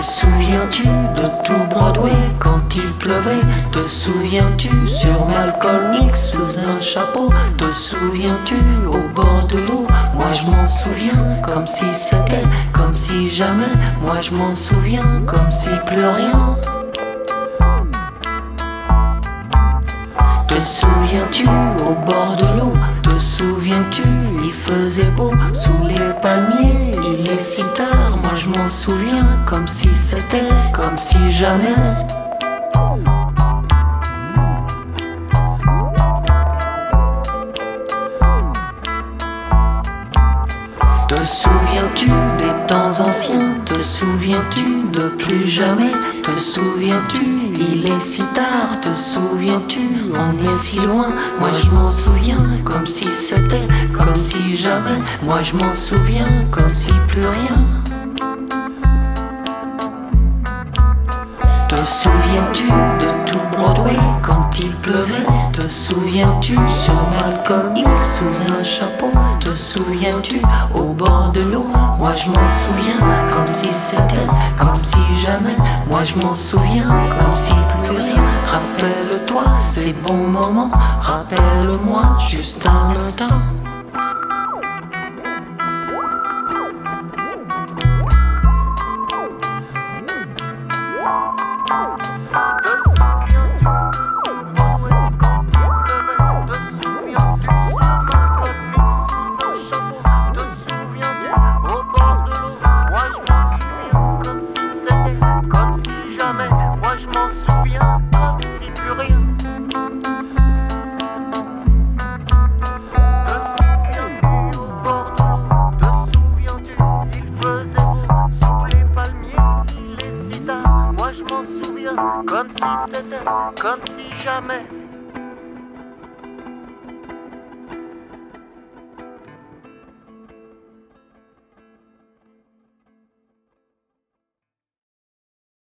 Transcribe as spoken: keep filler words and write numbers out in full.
souviens-tu de tout Broadway quand il pleuvait? Te souviens-tu sur Malcolm X sous un chapeau? Te souviens-tu au bord de l'eau? Moi je m'en souviens comme si c'était, comme si jamais. Moi je m'en souviens comme si plus rien. Te souviens-tu au bord de l'eau? Te souviens-tu, il faisait beau sous les palmiers, il est si tard. Moi je m'en souviens comme si c'était, comme si jamais. Te souviens-tu des temps anciens? Te souviens-tu de plus jamais? Te souviens-tu, il est si tard? Te souviens-tu, on est si loin? Moi je m'en souviens comme si c'était, comme si jamais. Moi je m'en souviens comme si plus rien. Te souviens-tu de tout Broadway quand il pleuvait? Te souviens-tu sur Malcolm X sous un chapeau? Te souviens-tu au bord de l'eau? Moi je m'en souviens comme si c'était, comme si jamais. Moi je m'en souviens comme si plus rien. Rappelle-toi ces bons moments, rappelle-moi juste un instant. Moi je m'en souviens comme si plus rien. Te souviens-tu au bord de l'eau? Te souviens-tu, il faisait beau sous les palmiers, il est si tard. Moi je m'en souviens comme si c'était, comme si jamais.